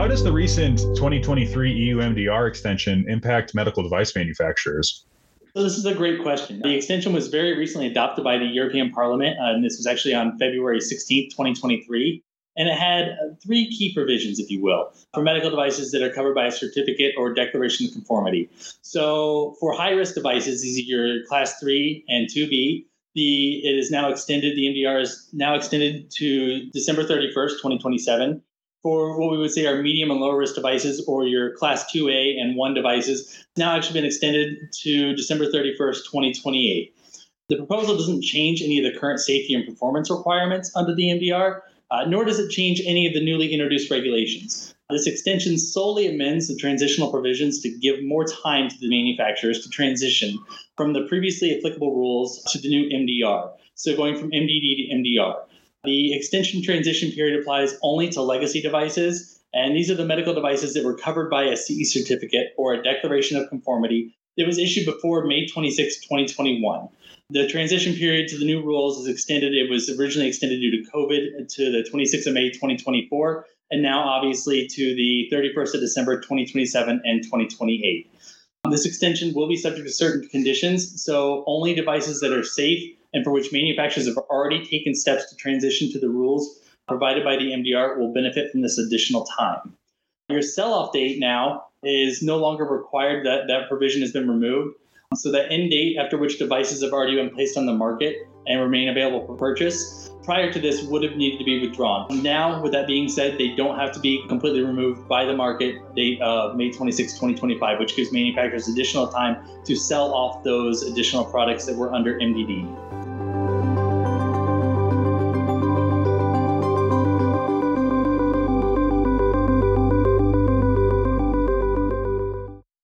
how does the recent 2023 EU MDR extension impact medical device manufacturers? So this is a great question. The extension was very recently adopted by the European Parliament, and this was actually on February 16th, 2023. And it had three key provisions, if you will, for medical devices that are covered by a certificate or declaration of conformity. So for high-risk devices, these are your class 3 and 2B, it is now extended, the MDR is now extended to December 31st, 2027. For what we would say are medium and low risk devices, or your class 2A and 1 devices, it's now actually been extended to December 31st, 2028. The proposal doesn't change any of the current safety and performance requirements under the MDR, nor does it change any of the newly introduced regulations. This extension solely amends the transitional provisions to give more time to the manufacturers to transition from the previously applicable rules to the new MDR. So going from MDD to MDR. The extension transition period applies only to legacy devices, and these are the medical devices that were covered by a CE certificate or a declaration of conformity that was issued before May 26, 2021. The transition period to the new rules is extended. It was originally extended due to COVID to the 26th of May, 2024, and now obviously to the 31st of December, 2027 and 2028. This extension will be subject to certain conditions, so only devices that are safe and for which manufacturers have already taken steps to transition to the rules provided by the MDR will benefit from this additional time. Your sell-off date now is no longer required. That provision has been removed. So the end date after which devices have already been placed on the market and remain available for purchase prior to this would have needed to be withdrawn. Now, with that being said, they don't have to be completely removed by the market date of May 26, 2025, which gives manufacturers additional time to sell off those additional products that were under MDD.